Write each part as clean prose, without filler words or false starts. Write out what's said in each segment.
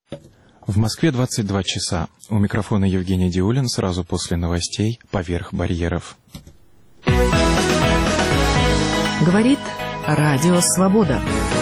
В Москве 22 часа. У микрофона Евгений Диулин. Сразу после новостей «Поверх барьеров». Говорит Радио Свобода.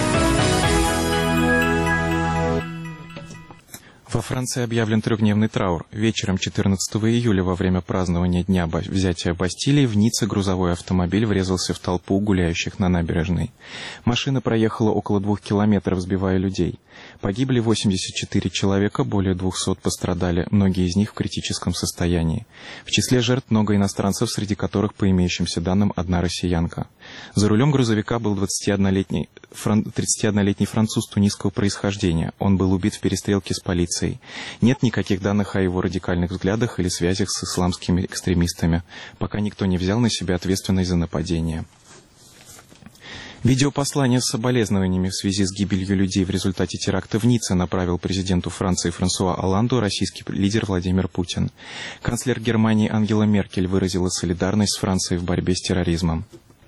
Во Франции объявлен трехдневный траур. Вечером 14 июля во время празднования Дня взятия Бастилии в Ницце грузовой автомобиль врезался в толпу гуляющих на набережной. Машина проехала около 2 километров, сбивая людей. Погибли 84 человека, более 200 пострадали, многие из них в критическом состоянии. В числе жертв много иностранцев, среди которых, по имеющимся данным, одна россиянка. За рулем грузовика был 31-летний француз тунисского происхождения. Он был убит в перестрелке с полицией. Нет никаких данных о его радикальных взглядах или связях с исламскими экстремистами, пока никто не взял на себя ответственность за нападение. Видеопослание с соболезнованиями в связи с гибелью людей в результате теракта в Ницце направил президенту Франции Франсуа Олланду российский лидер Владимир Путин. Канцлер Германии Ангела Меркель выразила солидарность с Францией в борьбе с терроризмом.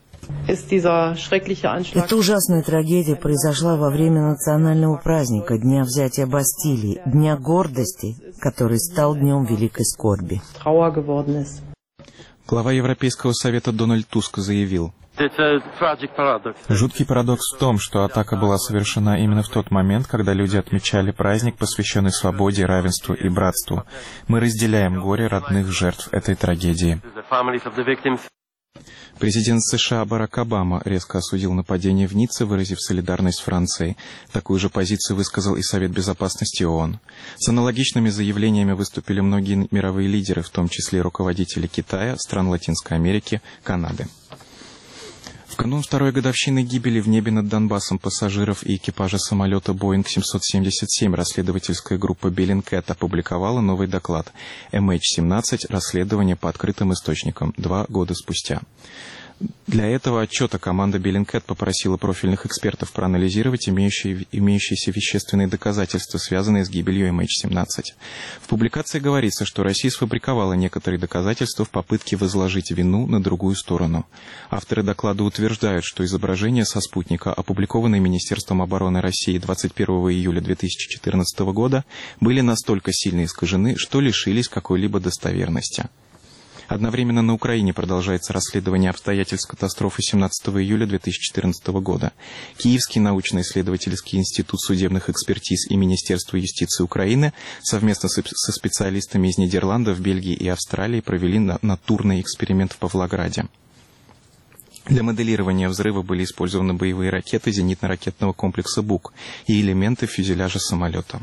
Эта ужасная трагедия произошла во время национального праздника Дня взятия Бастилии, Дня гордости, который стал днем великой скорби. Глава Европейского совета Дональд Туск заявил: «Жуткий парадокс в том, что атака была совершена именно в тот момент, когда люди отмечали праздник, посвященный свободе, равенству и братству. Мы разделяем горе родных жертв этой трагедии». Президент США Барак Обама резко осудил нападение в Ницце, выразив солидарность с Францией. Такую же позицию высказал и Совет Безопасности ООН. С аналогичными заявлениями выступили многие мировые лидеры, в том числе руководители Китая, стран Латинской Америки, Канады. В канун второй годовщины гибели в небе над Донбассом пассажиров и экипажа самолета Boeing 777 расследовательская группа Bellingcat опубликовала новый доклад MH17 «Расследование по открытым источникам» 2 года спустя. Для этого отчета команда Bellingcat попросила профильных экспертов проанализировать имеющиеся вещественные доказательства, связанные с гибелью MH17. В публикации говорится, что Россия сфабриковала некоторые доказательства в попытке возложить вину на другую сторону. Авторы доклада утверждают, что изображения со спутника, опубликованные Министерством обороны России 21 июля 2014 года, были настолько сильно искажены, что лишились какой-либо достоверности. Одновременно на Украине продолжается расследование обстоятельств катастрофы 17 июля 2014 года. Киевский научно-исследовательский институт судебных экспертиз и Министерство юстиции Украины совместно со специалистами из Нидерландов, Бельгии и Австралии провели натурный эксперимент в Павлограде. Для моделирования взрыва были использованы боевые ракеты зенитно-ракетного комплекса «Бук» и элементы фюзеляжа самолета.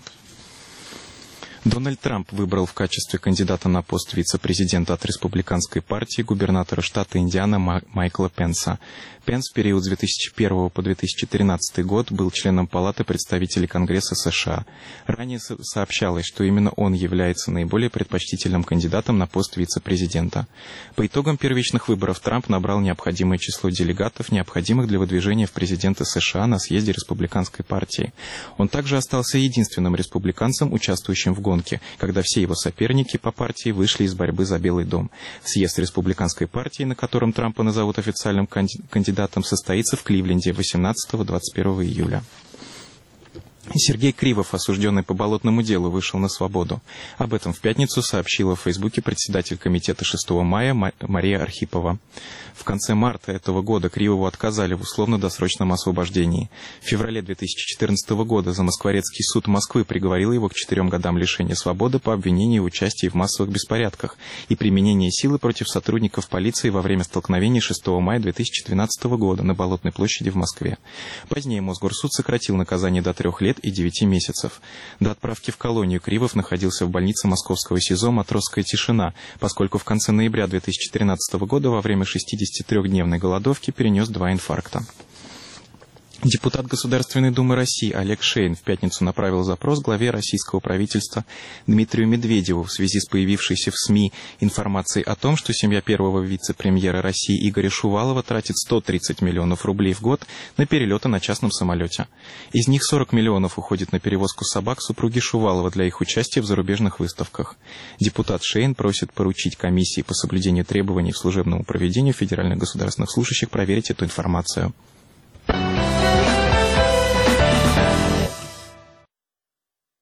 Дональд Трамп выбрал в качестве кандидата на пост вице-президента от республиканской партии губернатора штата Индиана Майкла Пенса. Пенс в период с 2001 по 2013 год был членом Палаты представителей Конгресса США. Ранее сообщалось, что именно он является наиболее предпочтительным кандидатом на пост вице-президента. По итогам первичных выборов Трамп набрал необходимое число делегатов, необходимых для выдвижения в президенты США на съезде республиканской партии. Он также остался единственным республиканцем, участвующим в гонке, когда все его соперники по партии вышли из борьбы за Белый дом. Съезд республиканской партии, на котором Трампа назовут официальным кандидатом, состоится в Кливленде 18-21 июля. Сергей Кривов, осужденный по болотному делу, вышел на свободу. Об этом в пятницу сообщила в Фейсбуке председатель комитета 6 мая Мария Архипова. В конце марта этого года Кривову отказали в условно-досрочном освобождении. В феврале 2014 года Замоскворецкий суд Москвы приговорил его к 4 годам лишения свободы по обвинению в участии в массовых беспорядках и применении силы против сотрудников полиции во время столкновений 6 мая 2012 года на Болотной площади в Москве. Позднее Мосгорсуд сократил наказание до 3 лет и 9 месяцев. До отправки в колонию Кривов находился в больнице московского СИЗО «Матросская тишина», поскольку в конце ноября 2013 года во время 63-дневной голодовки перенес 2 инфаркта. Депутат Государственной Думы России Олег Шейн в пятницу направил запрос главе российского правительства Дмитрию Медведеву в связи с появившейся в СМИ информацией о том, что семья первого вице-премьера России Игоря Шувалова тратит 130 миллионов рублей в год на перелеты на частном самолете. Из них 40 миллионов уходит на перевозку собак супруги Шувалова для их участия в зарубежных выставках. Депутат Шейн просит поручить комиссии по соблюдению требований к служебному проведению федеральных государственных служащих проверить эту информацию.